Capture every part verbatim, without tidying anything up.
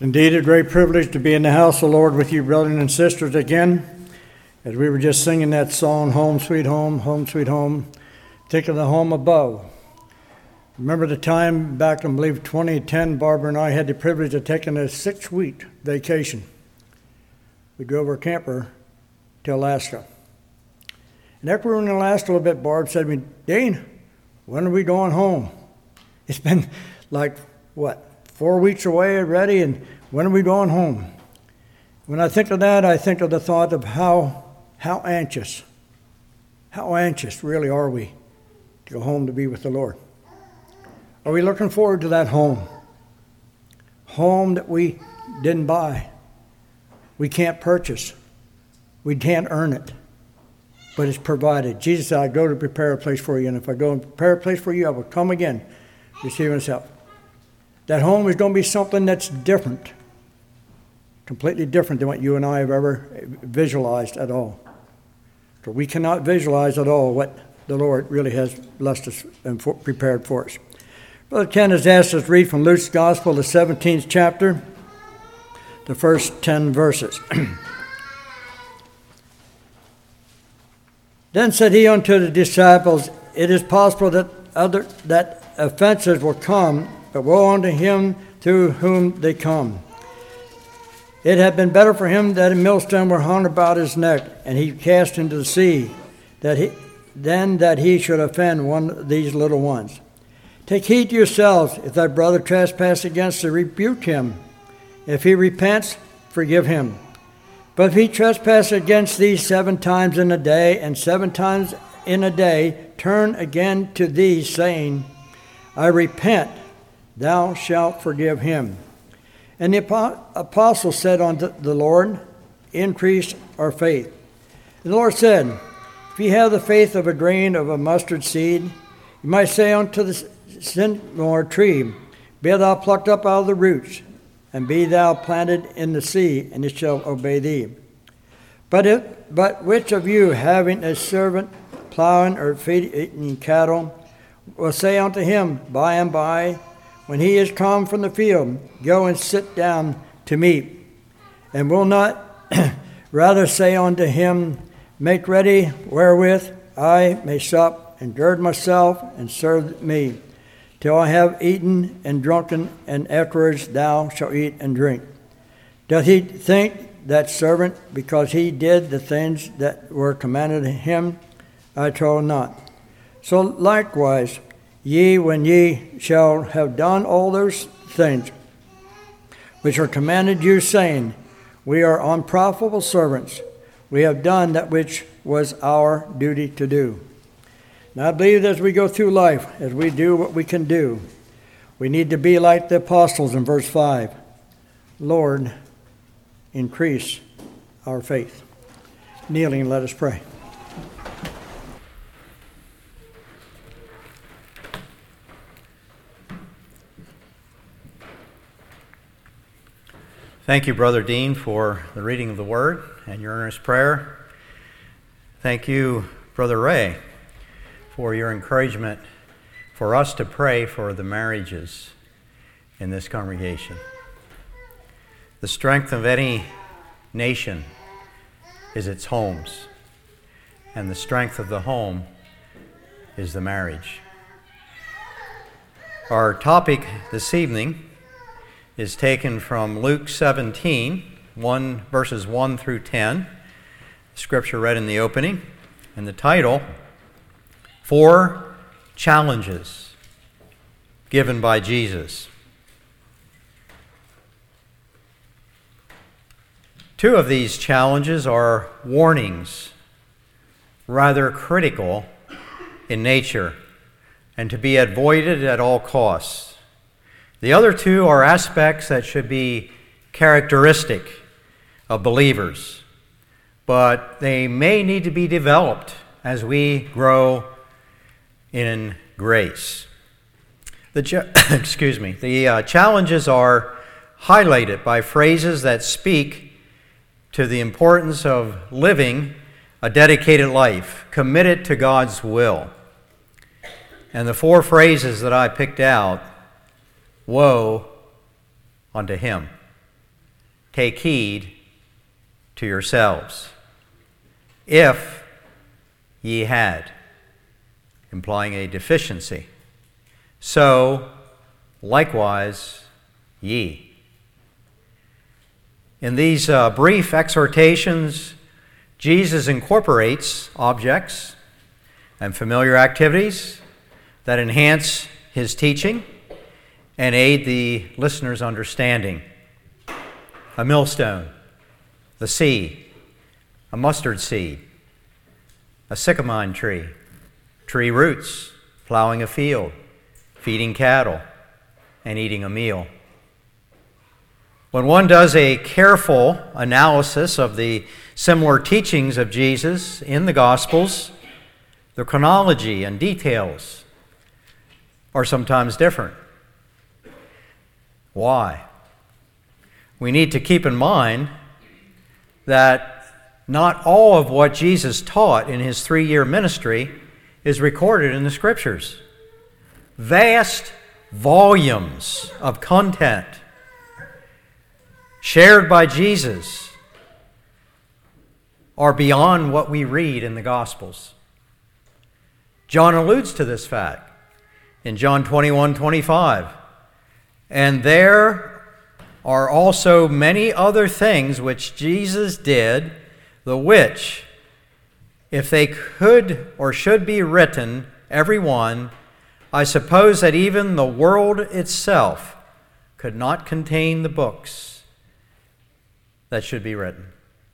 Indeed, a great privilege to be in the house of the Lord with you, brothers and sisters, again. As we were just singing that song, Home Sweet Home, Home Sweet Home, think of the home above. Remember the time back in, I believe, twenty ten, Barbara and I had the privilege of taking a six-week vacation. We drove our camper to Alaska. And after we were in Alaska a little bit, Barb said to me, Dane, when are we going home? It's been like, what, four weeks away already, and when are we going home? When I think of that, I think of the thought of how how anxious, how anxious really are we to go home to be with the Lord. Are we looking forward to that home? Home that we didn't buy. We can't purchase. We can't earn it. But it's provided. Jesus said, I go to prepare a place for you, and if I go and prepare a place for you, I will come again, receiving his help. That home is going to be something that's different, completely different than what you and I have ever visualized at all. So we cannot visualize at all what the Lord really has blessed us and for, prepared for us. Brother Ken has asked us to read from Luke's Gospel, the seventeenth chapter, the first ten verses. Then said he unto the disciples, It is possible that other that offenses will come, but woe unto him through whom they come. It had been better for him that a millstone were hung about his neck, and he cast into the sea, that he, than that he should offend one of these little ones. Take heed to yourselves. If thy brother trespass against thee, rebuke him. If he repents, forgive him. But if he trespass against thee seven times in a day, and seven times in a day turn again to thee, saying, I repent, thou shalt forgive him. And the apostle said unto the Lord, Increase our faith. And the Lord said, If ye have the faith of a grain of a mustard seed, you might say unto the sycamore tree, Be thou plucked up out of the roots, and be thou planted in the sea, and it shall obey thee. But if, but which of you, having a servant plowing or feeding cattle, will say unto him by and by, when he is come from the field, Go and sit down to meat, and will not rather say unto him, Make ready wherewith I may sup, and gird myself, and serve me, till I have eaten and drunken, and afterwards thou shalt eat and drink. Doth he think that servant, because he did the things that were commanded him? I trow not. So likewise, ye, when ye shall have done all those things which are commanded you, saying, We are unprofitable servants, we have done that which was our duty to do. Now I believe as we go through life, as we do what we can do, we need to be like the apostles in verse five. Lord, increase our faith. Kneeling, let us pray. Thank you, Brother Dean, for the reading of the Word and your earnest prayer. Thank you, Brother Ray, for your encouragement for us to pray for the marriages in this congregation. The strength of any nation is its homes, and the strength of the home is the marriage. Our topic this evening is taken from Luke seventeen, one, verses one through ten, scripture read in the opening, and the title, Four Challenges Given by Jesus. Two of these challenges are warnings, rather critical in nature, and to be avoided at all costs. The other two are aspects that should be characteristic of believers, but they may need to be developed as we grow in grace. The ch- excuse me. The uh, challenges are highlighted by phrases that speak to the importance of living a dedicated life, committed to God's will. And the four phrases that I picked out, woe unto him. take heed to yourselves, if ye had, implying a deficiency, so likewise ye. In these uh, brief exhortations, Jesus incorporates objects and familiar activities that enhance his teaching and aid the listener's understanding. A millstone, the sea, a mustard seed, a sycamine tree, tree roots, plowing a field, feeding cattle, and eating a meal. When one does a careful analysis of the similar teachings of Jesus in the Gospels, the chronology and details are sometimes different. Why? We need to keep in mind that not all of what Jesus taught in his three-year ministry is recorded in the Scriptures. Vast volumes of content shared by Jesus are beyond what we read in the Gospels. John alludes to this fact in John twenty-one twenty-five. And there are also many other things which Jesus did, the which, if they could or should be written, every one, I suppose that even the world itself could not contain the books that should be written.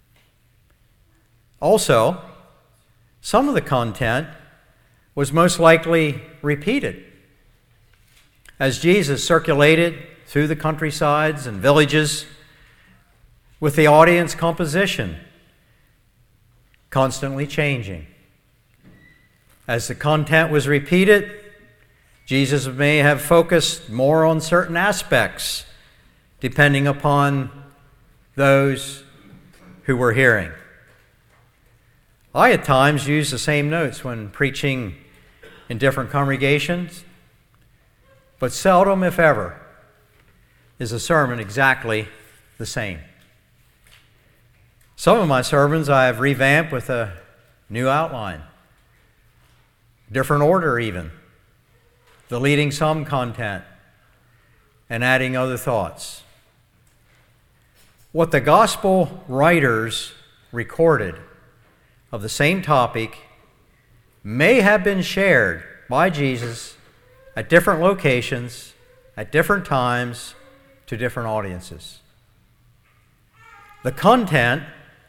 Also, some of the content was most likely repeated as Jesus circulated through the countrysides and villages with the audience composition constantly changing. As the content was repeated, Jesus may have focused more on certain aspects depending upon those who were hearing. I at times use the same notes when preaching in different congregations, but seldom, if ever, is a sermon exactly the same. Some of my sermons I have revamped with a new outline, different order even, deleting some content and adding other thoughts. What the gospel writers recorded of the same topic may have been shared by Jesus at different locations, at different times, to different audiences. The content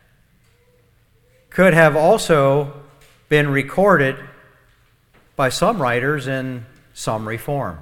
could have also been recorded by some writers in summary form.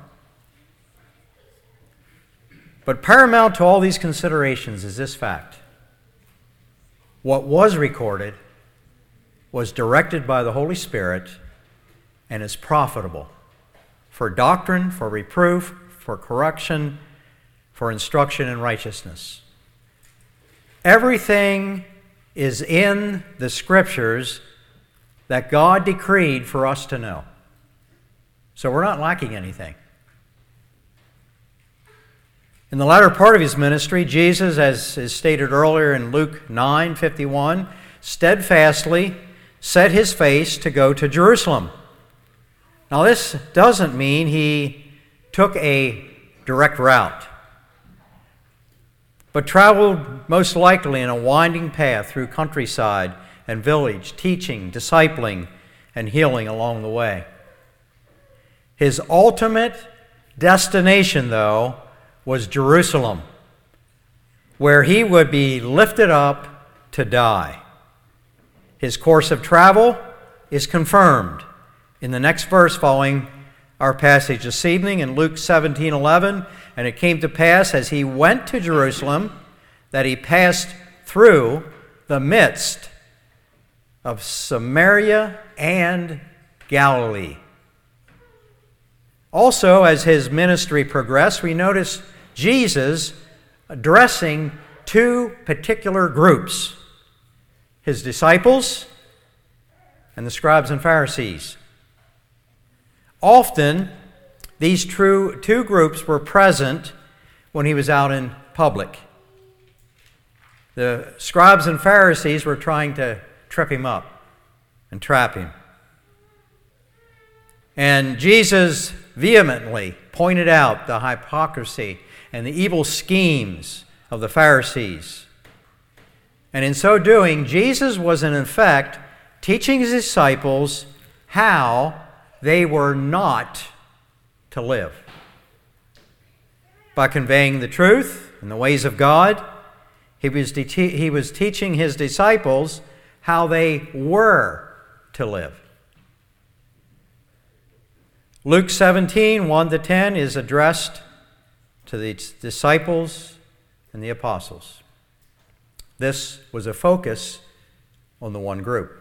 But paramount to all these considerations is this fact. What was recorded was directed by the Holy Spirit and is profitable for doctrine, for reproof, for correction, for instruction in righteousness. Everything is in the Scriptures that God decreed for us to know. So we're not lacking anything. In the latter part of his ministry, Jesus, as is stated earlier in Luke nine fifty-one, steadfastly set his face to go to Jerusalem. Now, this doesn't mean he took a direct route, but traveled most likely in a winding path through countryside and village, teaching, discipling, and healing along the way. His ultimate destination, though, was Jerusalem, where he would be lifted up to die. His course of travel is confirmed in the next verse following our passage this evening in Luke seventeen eleven. And it came to pass as he went to Jerusalem that he passed through the midst of Samaria and Galilee. Also, as his ministry progressed, we notice Jesus addressing two particular groups: his disciples and the scribes and Pharisees. Often, these true two groups were present when he was out in public. The scribes and Pharisees were trying to trip him up and trap him. And Jesus vehemently pointed out the hypocrisy and the evil schemes of the Pharisees. And in so doing, Jesus was in effect teaching his disciples how they were not to live. By conveying the truth and the ways of God, he was, de- he was teaching his disciples how they were to live. Luke seventeen, one to ten is addressed to the disciples and the apostles. This was a focus on the one group.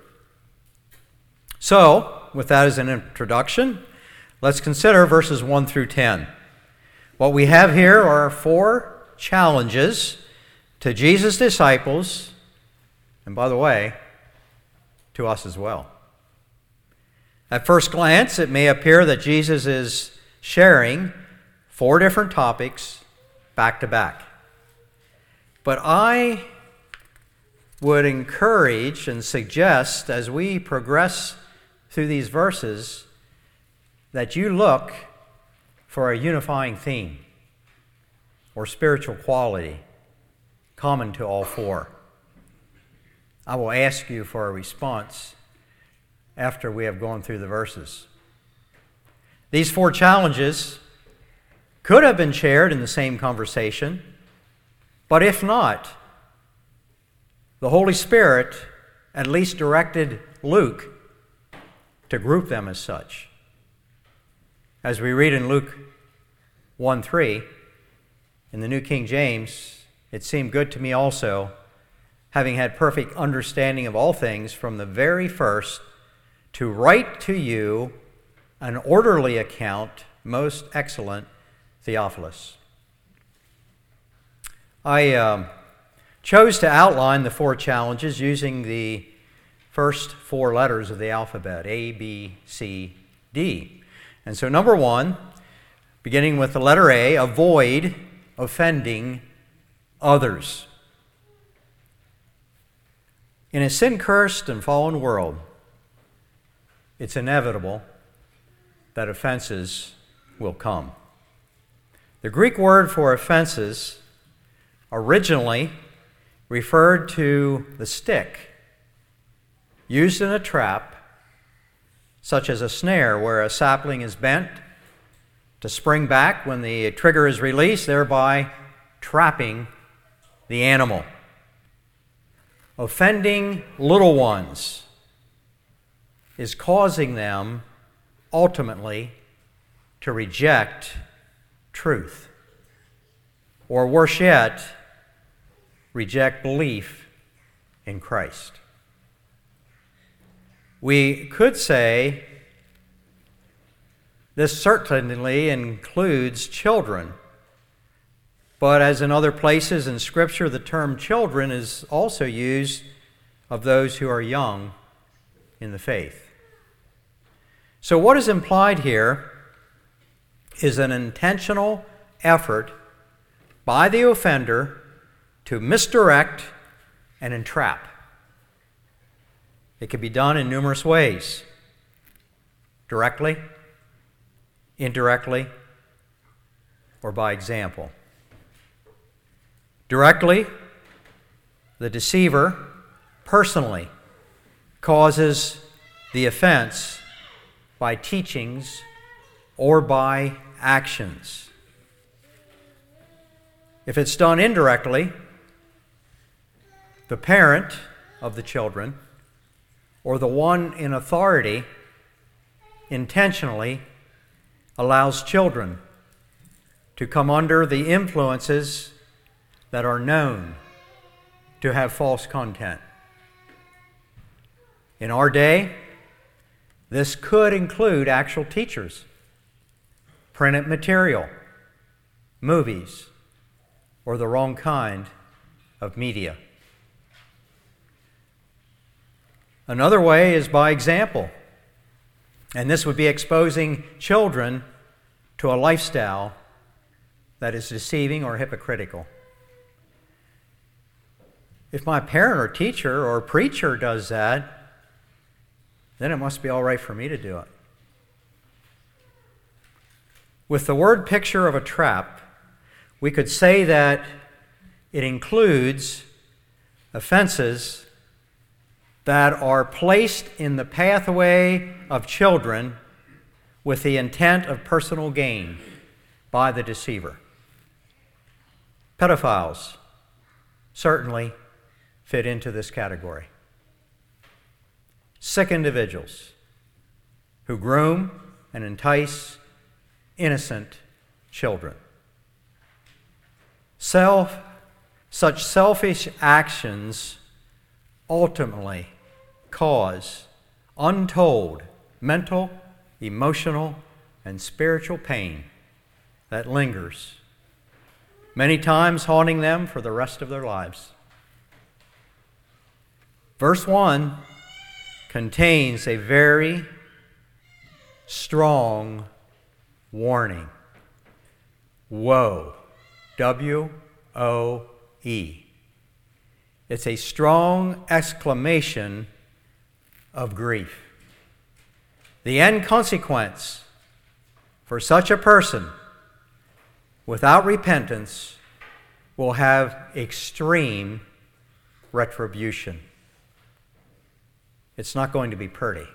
So, with that as an introduction, let's consider verses one through ten. What we have here are four challenges to Jesus' disciples, and by the way, to us as well. At first glance, it may appear that Jesus is sharing four different topics back to back. But I would encourage and suggest, as we progress through these verses, that you look for a unifying theme or spiritual quality common to all four. I will ask you for a response after we have gone through the verses. These four challenges could have been shared in the same conversation, but if not, the Holy Spirit at least directed Luke to group them as such. As we read in Luke one three, in the New King James, it seemed good to me also, having had perfect understanding of all things from the very first, to write to you an orderly account, most excellent Theophilus. I um, chose to outline the four challenges using the first four letters of the alphabet, A, B, C, D. And so number one, beginning with the letter A, avoid offending others. In a sin-cursed and fallen world, it's inevitable that offenses will come. The Greek word for offenses originally referred to the stick used in a trap, such as a snare where a sapling is bent to spring back when the trigger is released, thereby trapping the animal. Offending little ones is causing them ultimately to reject truth, or worse yet, reject belief in Christ. We could say this certainly includes children, but as in other places in Scripture, the term children is also used of those who are young in the faith. So what is implied here is an intentional effort by the offender to misdirect and entrap. It can be done in numerous ways: directly, indirectly, or by example. Directly, the deceiver personally causes the offense by teachings or by actions. If it's done indirectly, the parent of the children or the one in authority intentionally allows children to come under the influences that are known to have false content. In our day, this could include actual teachers, printed material, movies, or the wrong kind of media. Another way is by example, and this would be exposing children to a lifestyle that is deceiving or hypocritical. if my parent or teacher or preacher does that, then it must be all right for me to do it. With the word picture of a trap, we could say that it includes offenses that are placed in the pathway of children with the intent of personal gain by the deceiver. Pedophiles certainly fit into this category. Sick individuals who groom and entice innocent children. Self, such selfish actions ultimately cause untold mental, emotional, and spiritual pain that lingers, many times haunting them for the rest of their lives. Verse one contains a very strong warning. Woe. W O E. It's a strong exclamation of grief. The end consequence for such a person without repentance will have extreme retribution. It's not going to be pretty.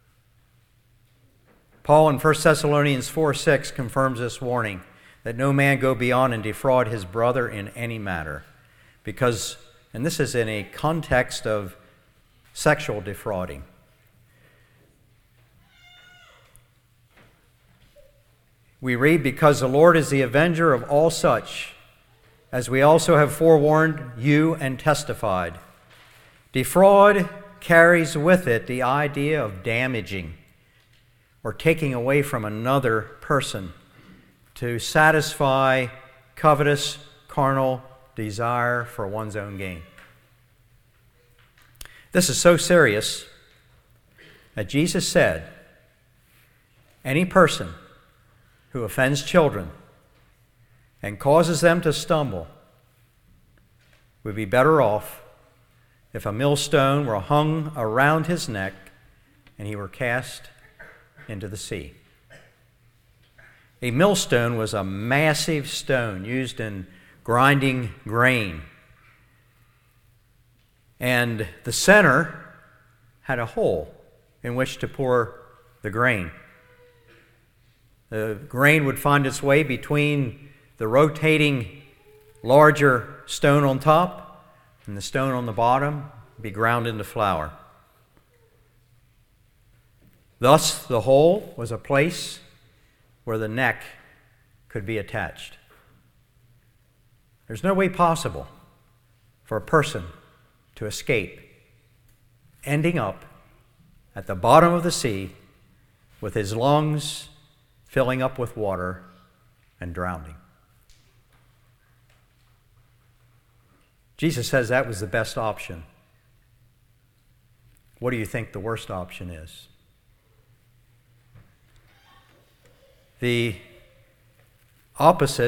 Paul in First Thessalonians four six confirms this warning, that no man go beyond and defraud his brother in any matter. Because, and this is in a context of sexual defrauding. We read, because the Lord is the avenger of all such, as we also have forewarned you and testified. Defraud carries with it the idea of damaging or taking away from another person to satisfy covetous, carnal desire for one's own gain. This is so serious that Jesus said, any person who offends children and causes them to stumble would be better off if a millstone were hung around his neck and he were cast into the sea. A millstone was a massive stone used in grinding grain. And the center had a hole in which to pour the grain. The grain would find its way between the rotating larger stone on top and the stone on the bottom, be ground into flour. Thus, the hole was a place where the neck could be attached. There's no way possible for a person to escape ending up at the bottom of the sea with his lungs filling up with water and drowning. Jesus says that was the best option. What do you think the worst option is? The opposite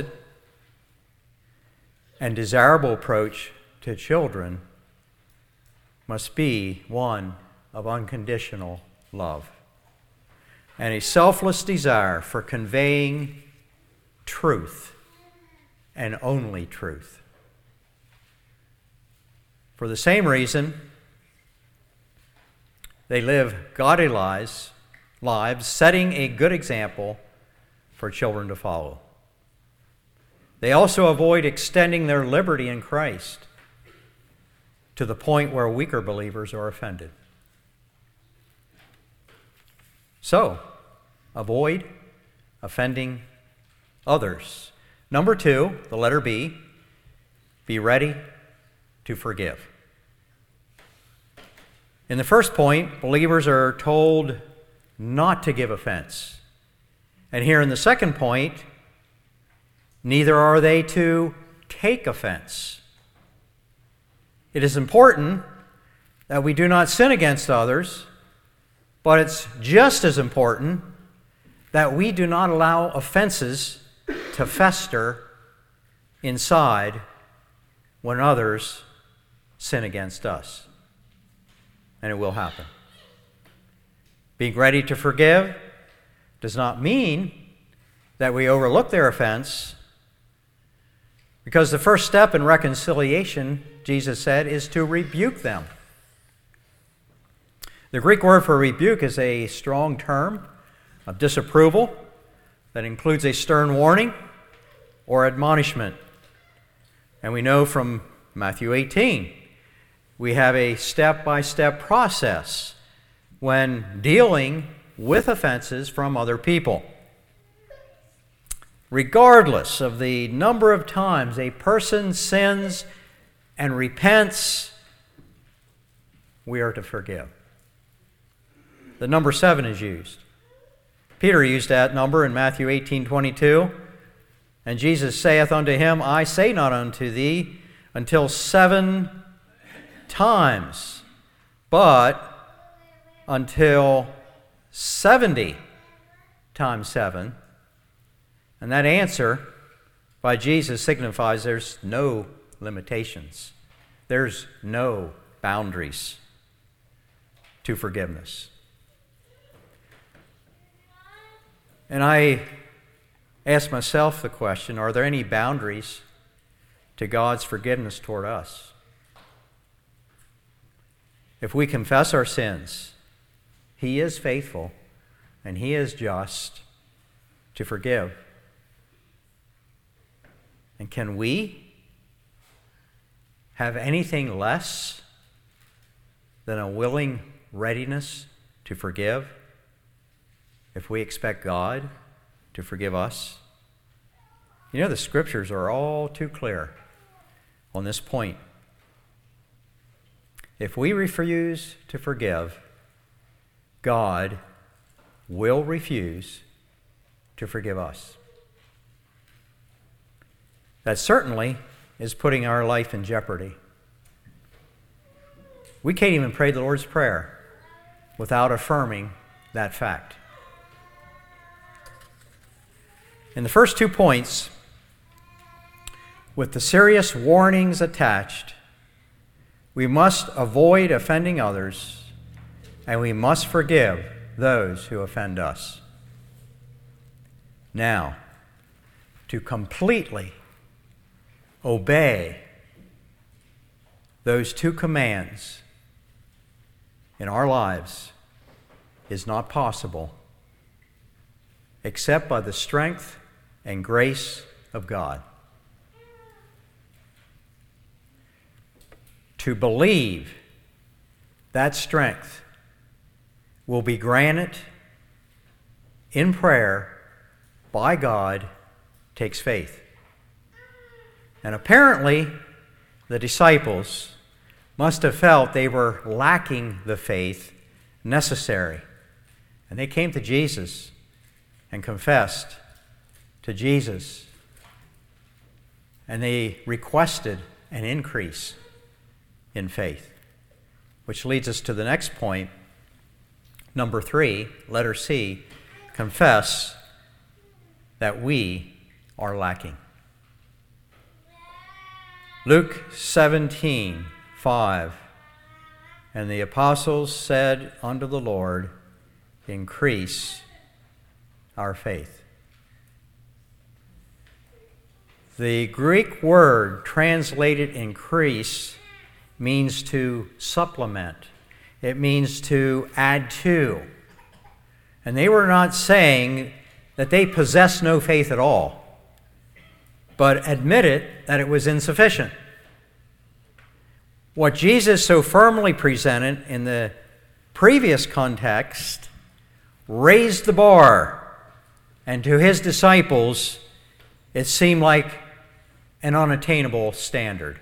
and desirable approach to children must be one of unconditional love and a selfless desire for conveying truth and only truth. For the same reason, they live godly lives, lives, setting a good example for children to follow. They also avoid extending their liberty in Christ to the point where weaker believers are offended. So, avoid offending others. Number two, the letter B, be ready to forgive. In the first point, believers are told not to give offense. And here in the second point, neither are they to take offense. It is important that we do not sin against others, but it's just as important that we do not allow offenses to fester inside when others sin against us. And it will happen. Being ready to forgive does not mean that we overlook their offense, because the first step in reconciliation, Jesus said, is to rebuke them. The Greek word for rebuke is a strong term of disapproval that includes a stern warning or admonishment. And we know from Matthew eighteen, we have a step-by-step process when dealing with offenses from other people. Regardless of the number of times a person sins and repents, we are to forgive. The number seven is used. Peter used that number in Matthew eighteen twenty-two. And Jesus saith unto him, I say not unto thee until seven times, but until seventy times seven. And that answer by Jesus signifies there's no limitations. There's no boundaries to forgiveness. And I ask myself the question, are there any boundaries to God's forgiveness toward us? If we confess our sins, He is faithful and He is just to forgive. And can we have anything less than a willing readiness to forgive if we expect God to forgive us? You know, the scriptures are all too clear on this point. If we refuse to forgive, God will refuse to forgive us. That certainly is putting our life in jeopardy. We can't even pray the Lord's Prayer without affirming that fact. In the first two points, with the serious warnings attached, we must avoid offending others, and we must forgive those who offend us. Now, to completely obey those two commands in our lives is not possible except by the strength and grace of God. To believe that strength will be granted in prayer by God takes faith. And apparently, the disciples must have felt they were lacking the faith necessary. And they came to Jesus and confessed to Jesus. And they requested an increase in faith. Which leads us to the next point. Number three, letter C, confess that we are lacking. Luke seventeen, five, and the apostles said unto the Lord, increase our faith. The Greek word translated increase means to supplement. It means to add to. And they were not saying that they possessed no faith at all, but admitted that it was insufficient. What Jesus so firmly presented in the previous context raised the bar, and to his disciples, it seemed like an unattainable standard.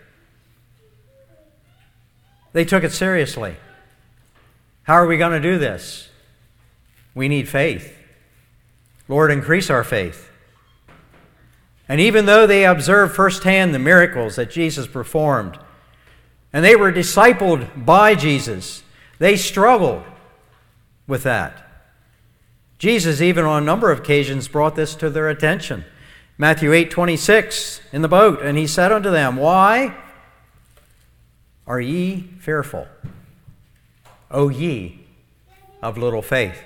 They took it seriously. How are we going to do this? We need faith. Lord, increase our faith. And even though they observed firsthand the miracles that Jesus performed, and they were discipled by Jesus, they struggled with that. Jesus, even on a number of occasions, brought this to their attention. Matthew eight twenty-six, in the boat, and he said unto them, why are ye fearful, O ye of little faith?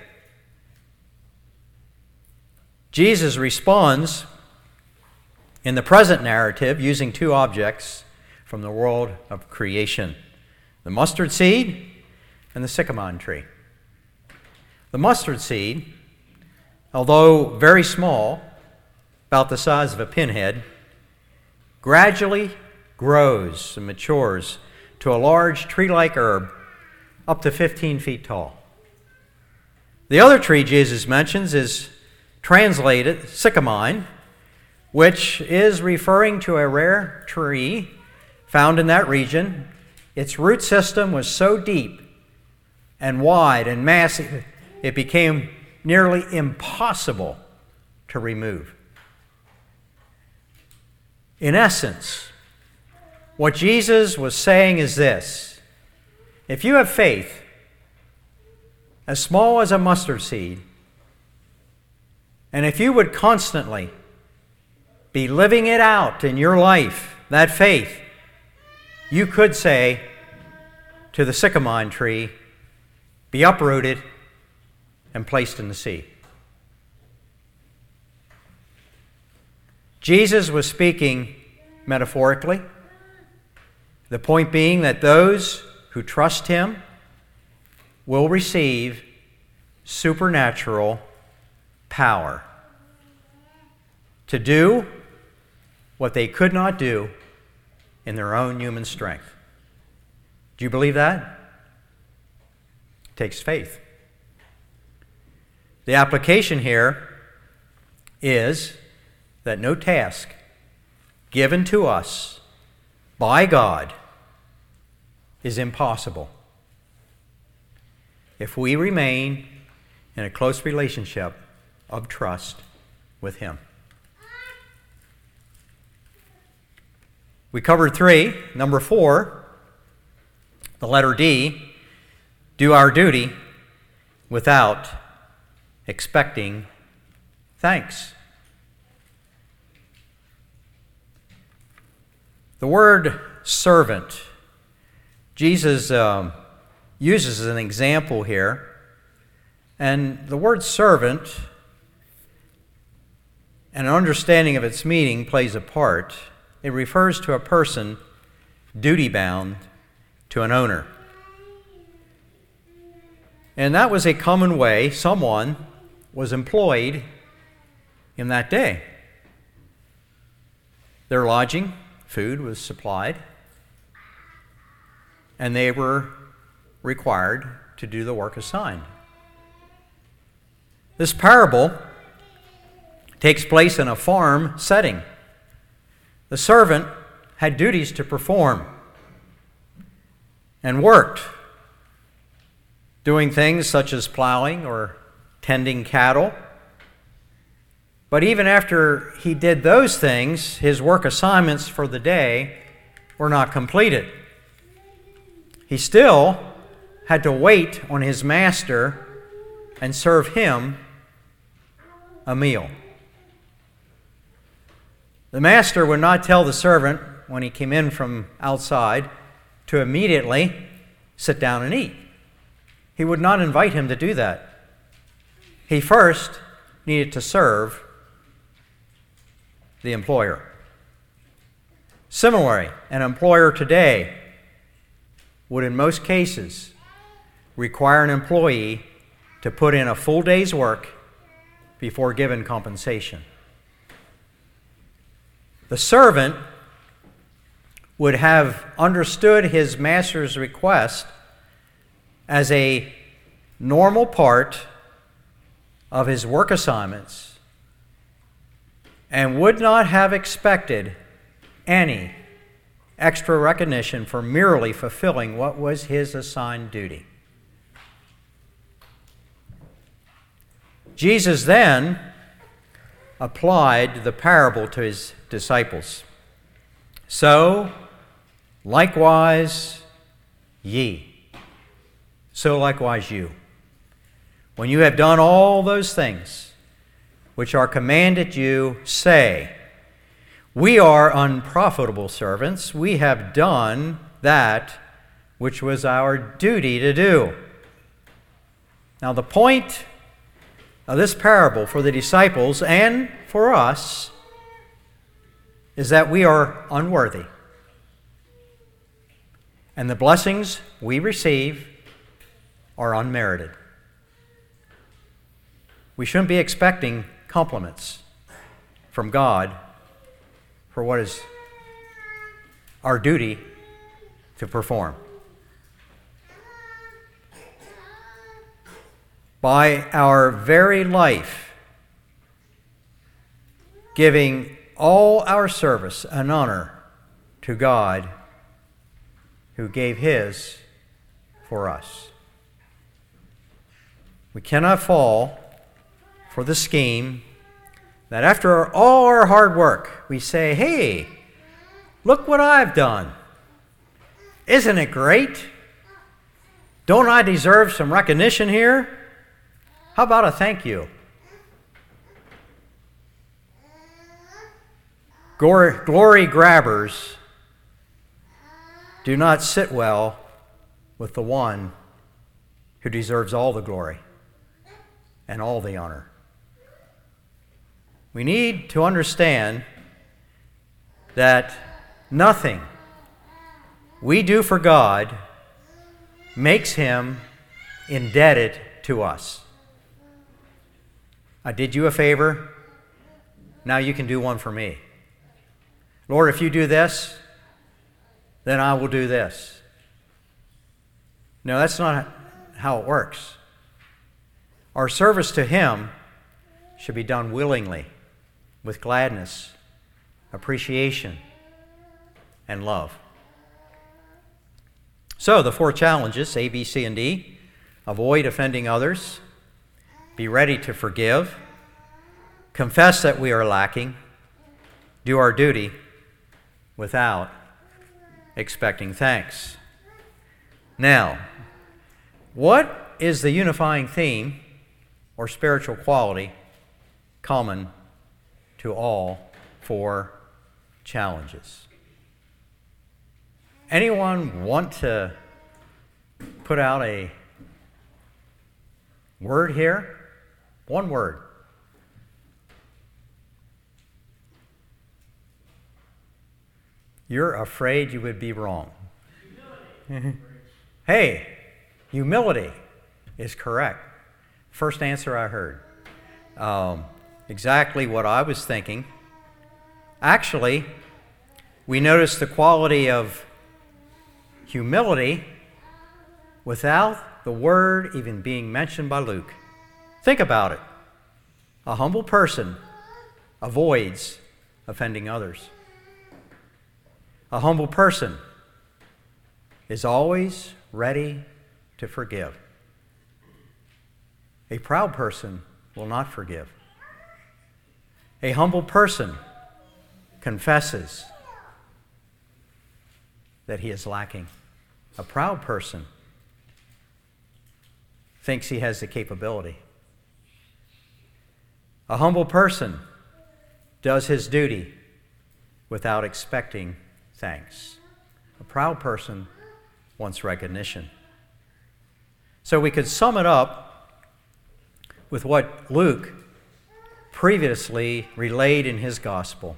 Jesus responds in the present narrative using two objects from the world of creation: the mustard seed and the sycamore tree. The mustard seed, although very small, about the size of a pinhead, gradually grows and matures to a large tree-like herb up to fifteen feet tall. The other tree Jesus mentions is translated sycamine, which is referring to a rare tree found in that region. Its root system was so deep and wide and massive, it became nearly impossible to remove. In essence, what Jesus was saying is this: if you have faith as small as a mustard seed, and if you would constantly be living it out in your life, that faith, you could say to the sycamore tree, be uprooted and placed in the sea. Jesus was speaking metaphorically, the point being that those who trust him will receive supernatural power to do what they could not do in their own human strength. Do you believe that? It takes faith. The application here is that no task given to us by God is impossible if we remain in a close relationship of trust with him. We covered three. Number four, the letter D, do our duty without expecting thanks. The word servant, Jesus um, uses as an example here. And the word servant and an understanding of its meaning plays a part. It refers to a person duty-bound to an owner. And that was a common way someone was employed in that day. Their lodging, food was supplied, and they were required to do the work assigned. This parable takes place in a farm setting. The servant had duties to perform and worked, doing things such as plowing or tending cattle. But even after he did those things, his work assignments for the day were not completed. He still had to wait on his master and serve him a meal. The master would not tell the servant when he came in from outside to immediately sit down and eat. He would not invite him to do that. He first needed to serve the employer. Similarly, an employer today would in most cases require an employee to put in a full day's work before given compensation. The servant would have understood his master's request as a normal part of his work assignments and would not have expected any extra recognition for merely fulfilling what was his assigned duty. Jesus then applied the parable to his disciples. So, likewise ye. So likewise you. When you have done all those things which are commanded you, say, we are unprofitable servants. We have done that which was our duty to do. Now, the point of this parable for the disciples and for us is that we are unworthy. And the blessings we receive are unmerited. We shouldn't be expecting compliments from God for what is our duty to perform. By our very life, giving all our service and honor to God who gave His for us. We cannot fall for the scheme that after all our hard work, we say, hey, look what I've done. Isn't it great? Don't I deserve some recognition here? How about a thank you? Glory, glory grabbers do not sit well with the one who deserves all the glory and all the honor. We need to understand that nothing we do for God makes Him indebted to us. I did you a favor, now you can do one for me. Lord, if you do this, then I will do this. No, that's not how it works. Our service to Him should be done willingly, with gladness, appreciation, and love. So, the four challenges, A, B, C, and D: avoid offending others, be ready to forgive, confess that we are lacking, do our duty without expecting thanks. Now, what is the unifying theme or spiritual quality common to all four challenges? Anyone want to put out a word here? One word. You're afraid you would be wrong. Hey, humility is correct. First answer I heard. Um, exactly what I was thinking. Actually, we notice the quality of humility without the word even being mentioned by Luke. Think about it. A humble person avoids offending others. A humble person is always ready to forgive. A proud person will not forgive. A humble person confesses that he is lacking. A proud person thinks he has the capability. A humble person does his duty without expecting thanks. A proud person wants recognition. So we could sum it up with what Luke previously relayed in his gospel.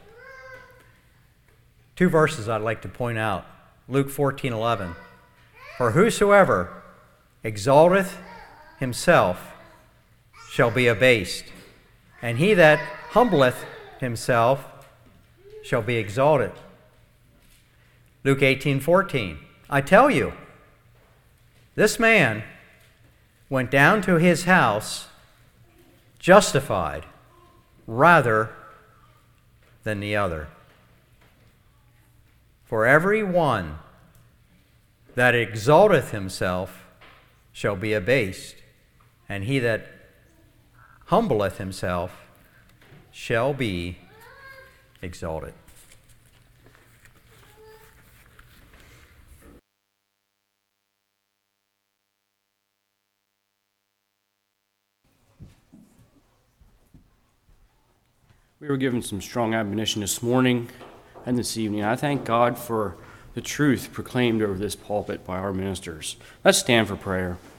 Two verses I'd like to point out. Luke fourteen eleven. For whosoever exalteth himself shall be abased, and he that humbleth himself shall be exalted. Luke eighteen fourteen. I tell you, this man went down to his house justified rather than the other. For every one that exalteth himself shall be abased, and he that humbleth himself shall be exalted. We were given some strong admonition this morning and this evening. I thank God for the truth proclaimed over this pulpit by our ministers. Let's stand for prayer.